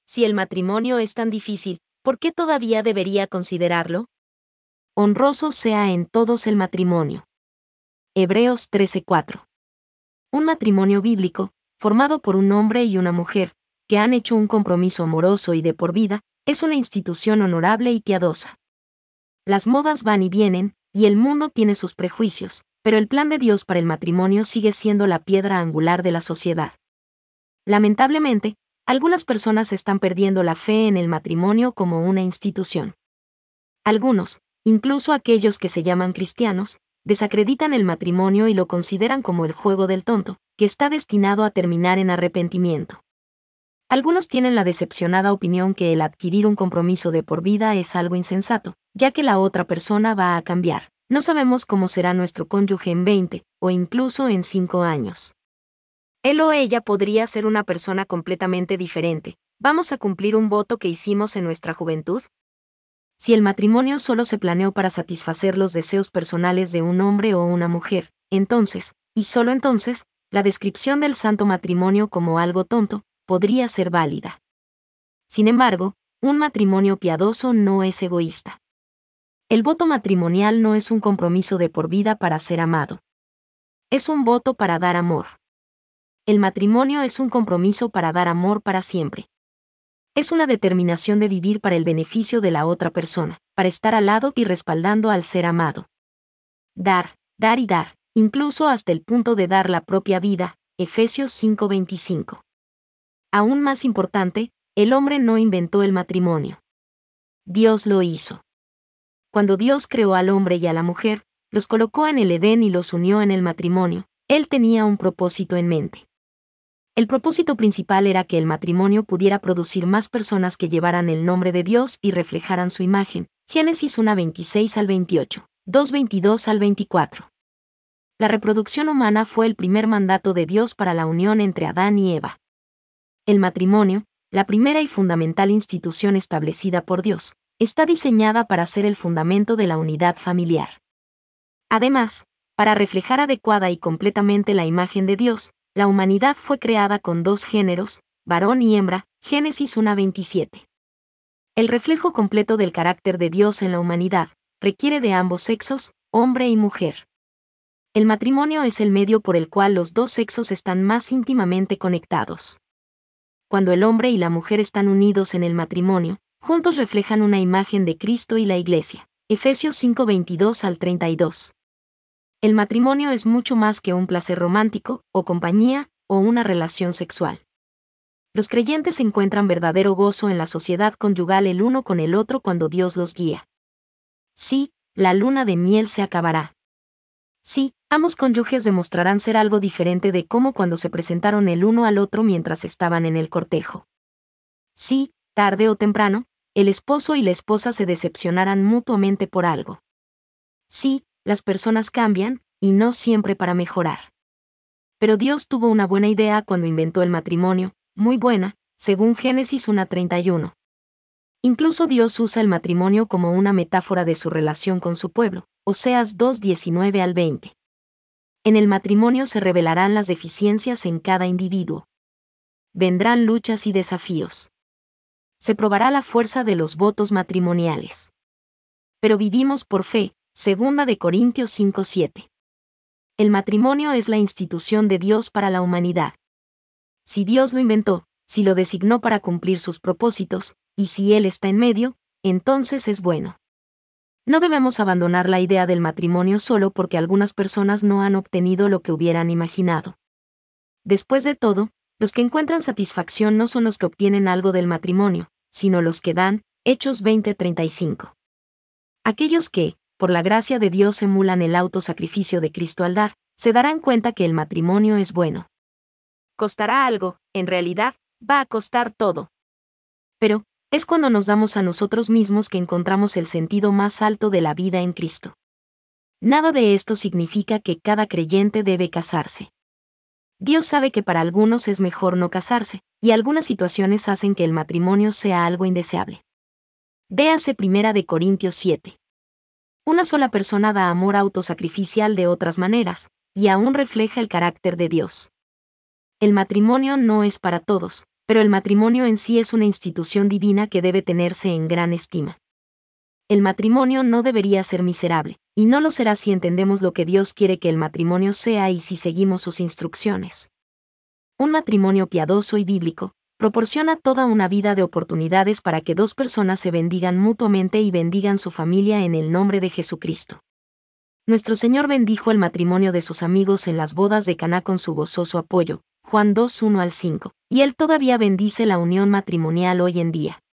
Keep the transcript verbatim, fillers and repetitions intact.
Si el matrimonio es tan difícil, ¿por qué todavía debería considerarlo? Honroso sea en todos el matrimonio. Hebreos trece cuatro. Un matrimonio bíblico, formado por un hombre y una mujer, que han hecho un compromiso amoroso y de por vida, es una institución honorable y piadosa. Las modas van y vienen, y el mundo tiene sus prejuicios, pero el plan de Dios para el matrimonio sigue siendo la piedra angular de la sociedad. Lamentablemente, algunas personas están perdiendo la fe en el matrimonio como una institución. Algunos, incluso aquellos que se llaman cristianos, desacreditan el matrimonio y lo consideran como el juego del tonto, que está destinado a terminar en arrepentimiento. Algunos tienen la decepcionada opinión que el adquirir un compromiso de por vida es algo insensato, ya que la otra persona va a cambiar. No sabemos cómo será nuestro cónyuge en veinte, o incluso en cinco años. Él o ella podría ser una persona completamente diferente. ¿Vamos a cumplir un voto que hicimos en nuestra juventud? Si el matrimonio solo se planeó para satisfacer los deseos personales de un hombre o una mujer, entonces, y solo entonces, la descripción del santo matrimonio como algo tonto podría ser válida. Sin embargo, un matrimonio piadoso no es egoísta. El voto matrimonial no es un compromiso de por vida para ser amado. Es un voto para dar amor. El matrimonio es un compromiso para dar amor para siempre. Es una determinación de vivir para el beneficio de la otra persona, para estar al lado y respaldando al ser amado. Dar, dar y dar, incluso hasta el punto de dar la propia vida, Efesios cinco veinticinco. Aún más importante, el hombre no inventó el matrimonio. Dios lo hizo. Cuando Dios creó al hombre y a la mujer, los colocó en el Edén y los unió en el matrimonio, Él tenía un propósito en mente. El propósito principal era que el matrimonio pudiera producir más personas que llevaran el nombre de Dios y reflejaran su imagen. Génesis uno veintiséis al veintiocho, dos veintidós al veinticuatro. La reproducción humana fue el primer mandato de Dios para la unión entre Adán y Eva. El matrimonio, la primera y fundamental institución establecida por Dios, está diseñada para ser el fundamento de la unidad familiar. Además, para reflejar adecuada y completamente la imagen de Dios, la humanidad fue creada con dos géneros, varón y hembra, Génesis uno veintisiete. El reflejo completo del carácter de Dios en la humanidad requiere de ambos sexos, hombre y mujer. El matrimonio es el medio por el cual los dos sexos están más íntimamente conectados. Cuando el hombre y la mujer están unidos en el matrimonio, juntos reflejan una imagen de Cristo y la Iglesia. Efesios cinco veintidós al treinta y dos. El matrimonio es mucho más que un placer romántico, o compañía, o una relación sexual. Los creyentes encuentran verdadero gozo en la sociedad conyugal el uno con el otro cuando Dios los guía. Sí, la luna de miel se acabará. Sí, ambos cónyuges demostrarán ser algo diferente de cómo cuando se presentaron el uno al otro mientras estaban en el cortejo. Sí, tarde o temprano, el esposo y la esposa se decepcionarán mutuamente por algo. Sí, las personas cambian, y no siempre para mejorar. Pero Dios tuvo una buena idea cuando inventó el matrimonio, muy buena, según Génesis uno treinta y uno. Incluso Dios usa el matrimonio como una metáfora de su relación con su pueblo, Oseas dos diecinueve al veinte. En el matrimonio se revelarán las deficiencias en cada individuo. Vendrán luchas y desafíos. Se probará la fuerza de los votos matrimoniales. Pero vivimos por fe, segunda de Corintios cinco siete. El matrimonio es la institución de Dios para la humanidad. Si Dios lo inventó, si lo designó para cumplir sus propósitos, y si Él está en medio, entonces es bueno. No debemos abandonar la idea del matrimonio solo porque algunas personas no han obtenido lo que hubieran imaginado. Después de todo, los que encuentran satisfacción no son los que obtienen algo del matrimonio, sino los que dan, Hechos veinte treinta y cinco. Aquellos que, por la gracia de Dios emulan el autosacrificio de Cristo al dar, se darán cuenta que el matrimonio es bueno. Costará algo, en realidad, va a costar todo. Pero, es cuando nos damos a nosotros mismos que encontramos el sentido más alto de la vida en Cristo. Nada de esto significa que cada creyente debe casarse. Dios sabe que para algunos es mejor no casarse, y algunas situaciones hacen que el matrimonio sea algo indeseable. Véase Primera de Corintios siete. Una sola persona da amor autosacrificial de otras maneras, y aún refleja el carácter de Dios. El matrimonio no es para todos, pero el matrimonio en sí es una institución divina que debe tenerse en gran estima. El matrimonio no debería ser miserable, y no lo será si entendemos lo que Dios quiere que el matrimonio sea y si seguimos sus instrucciones. Un matrimonio piadoso y bíblico proporciona toda una vida de oportunidades para que dos personas se bendigan mutuamente y bendigan su familia en el nombre de Jesucristo. Nuestro Señor bendijo el matrimonio de sus amigos en las bodas de Caná con su gozoso apoyo, Juan dos, uno al cinco, y Él todavía bendice la unión matrimonial hoy en día.